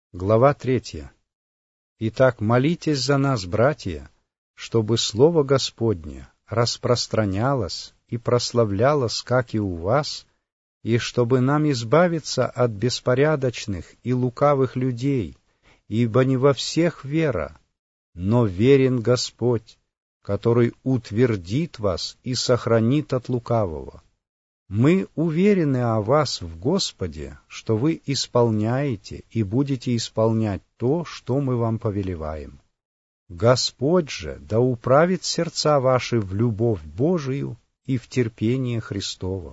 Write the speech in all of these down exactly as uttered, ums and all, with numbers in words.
Глава третья. Итак, молитесь за нас, братья, чтобы Слово Господне распространялось и прославлялось, как и у вас, и чтобы нам избавиться от беспорядочных и лукавых людей, ибо не во всех вера, но верен Господь, который утвердит вас и сохранит от лукавого. Мы уверены о вас в Господе, что вы исполняете и будете исполнять то, что мы вам повелеваем. Господь же да управит сердца ваши в любовь Божию и в терпение Христово.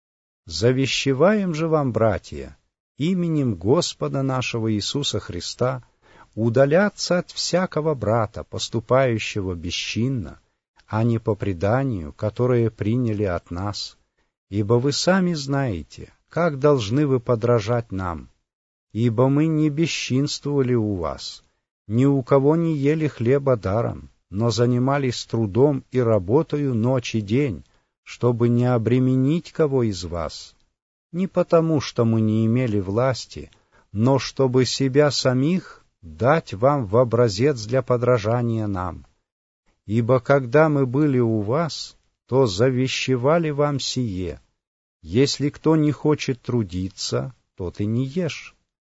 Завещеваем же вам, братья, именем Господа нашего Иисуса Христа, удаляться от всякого брата, поступающего бесчинно, а не по преданию, которое приняли от нас. Ибо вы сами знаете, как должны вы подражать нам, ибо мы не бесчинствовали у вас, ни у кого не ели хлеба даром, но занимались трудом и работою ночь и день, чтобы не обременить кого из вас, не потому, что мы не имели власти, но чтобы себя самих дать вам в образец для подражания нам. Ибо когда мы были у вас, то завещевали вам сие: если кто не хочет трудиться, тот и не ешь.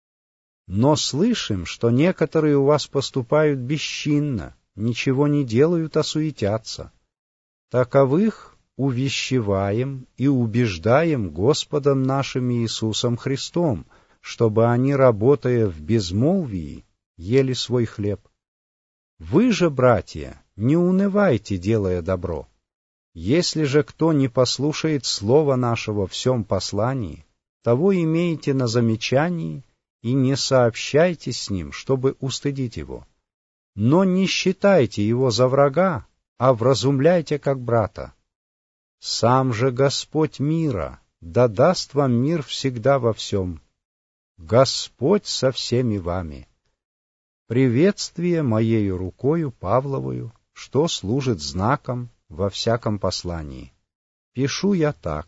Но слышим, что некоторые у вас поступают бесчинно, ничего не делают, а суетятся. Таковых увещеваем и убеждаем Господом нашим Иисусом Христом, чтобы они, работая в безмолвии, ели свой хлеб. Вы же, братья, не унывайте, делая добро. Если же кто не послушает слова нашего в всем послании, того имейте на замечании и не сообщайте с ним, чтобы устыдить его. Но не считайте его за врага, а вразумляйте как брата. Сам же Господь мира да даст вам мир всегда во всем. Господь со всеми вами. Приветствие моею рукою Павловою, что служит знаком во всяком послании. Пишу я так: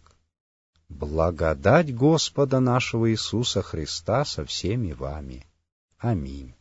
благодать Господа нашего Иисуса Христа со всеми вами. Аминь.